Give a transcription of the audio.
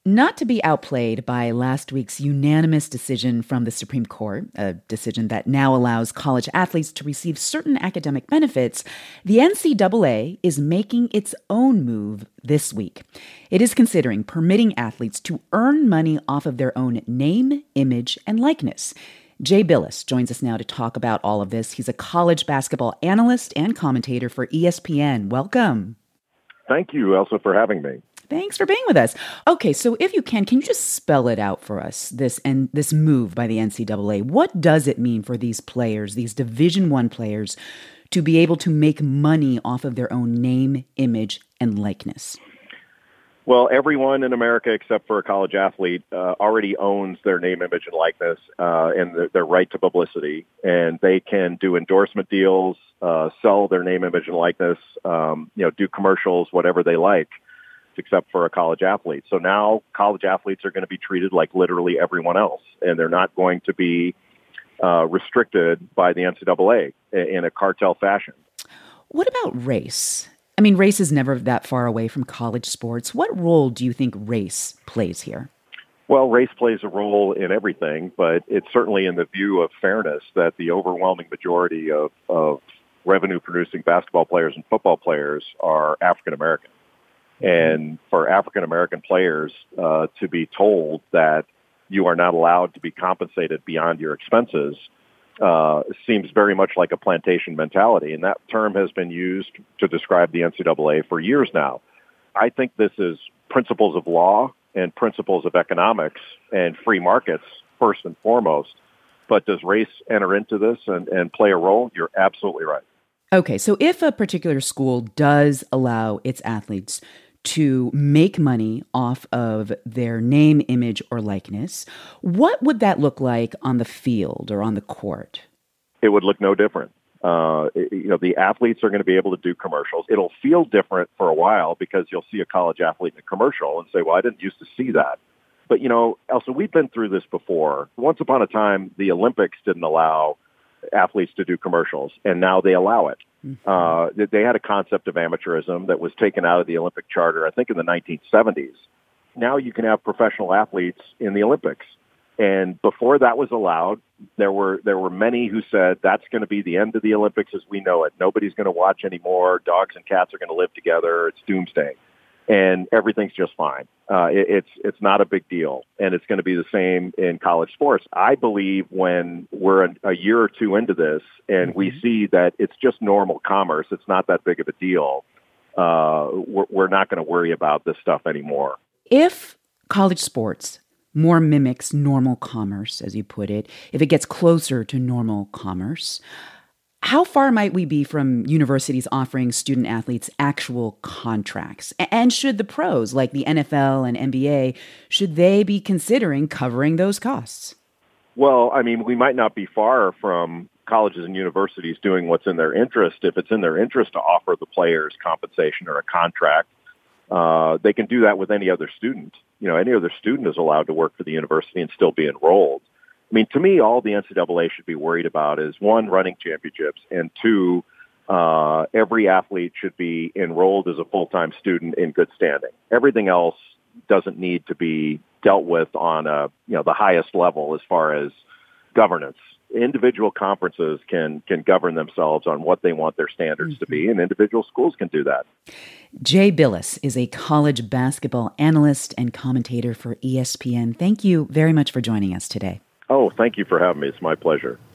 Not to be outplayed by last week's unanimous decision from the Supreme Court, a decision that now allows college athletes to receive certain academic benefits, the NCAA is making its own move this week. It is considering permitting athletes to earn money off of their own name, image, and likeness. Jay Bilas joins us now to talk about all of this. He's a college basketball analyst and commentator for ESPN. Welcome. Thank you, Elsa, for having me. Thanks for being with us. Okay, so if you can you just spell it out for us, this move by the NCAA? What does it mean for these players, these Division I players, to be able to make money off of their own name, image, and likeness? Well, everyone in America except for a college athlete already owns their name, image, and likeness and their right to publicity. And they can do endorsement deals, sell their name, image, and likeness, do commercials, whatever they like, except for a college athlete. So now college athletes are going to be treated like literally everyone else, and they're not going to be restricted by the NCAA in a cartel fashion. What about race? I mean, race is never that far away from college sports. What role do you think race plays here? Well, race plays a role in everything, but it's certainly in the view of fairness that the overwhelming majority of revenue-producing basketball players and football players are African American. And for African-American players to be told that you are not allowed to be compensated beyond your expenses seems very much like a plantation mentality. And that term has been used to describe the NCAA for years now. I think this is principles of law and principles of economics and free markets first and foremost. But does race enter into this and play a role? You're absolutely right. Okay, so if a particular school does allow its athletes to make money off of their name, image, or likeness, what would that look like on the field or on the court? It would look no different. The athletes are going to be able to do commercials. It'll feel different for a while because you'll see a college athlete in a commercial and say, well, I didn't used to see that. But, Elsa, we've been through this before. Once upon a time, the Olympics didn't allow athletes to do commercials, and now they allow it. They had a concept of amateurism that was taken out of the Olympic charter, I think, in the 1970s. Now you can have professional athletes in the Olympics. And before that was allowed, there were many who said that's going to be the end of the Olympics as we know it. Nobody's going to watch anymore. Dogs and cats are going to live together. It's doomsday. And everything's just fine. It's not a big deal, and it's going to be the same in college sports. I believe when we're a year or two into this and we see that it's just normal commerce, it's not that big of a deal, we're not going to worry about this stuff anymore. If college sports more mimics normal commerce, as you put it, if it gets closer to normal commerce, how far might we be from universities offering student athletes actual contracts? And should the pros, like the NFL and NBA, should they be considering covering those costs? Well, I mean, we might not be far from colleges and universities doing what's in their interest. If it's in their interest to offer the players compensation or a contract, they can do that with any other student. Any other student is allowed to work for the university and still be enrolled. I mean, to me, all the NCAA should be worried about is, one, running championships, and two, every athlete should be enrolled as a full-time student in good standing. Everything else doesn't need to be dealt with on the highest level as far as governance. Individual conferences can govern themselves on what they want their standards to be, and individual schools can do that. Jay Bilas is a college basketball analyst and commentator for ESPN. Thank you very much for joining us today. Oh, thank you for having me. It's my pleasure.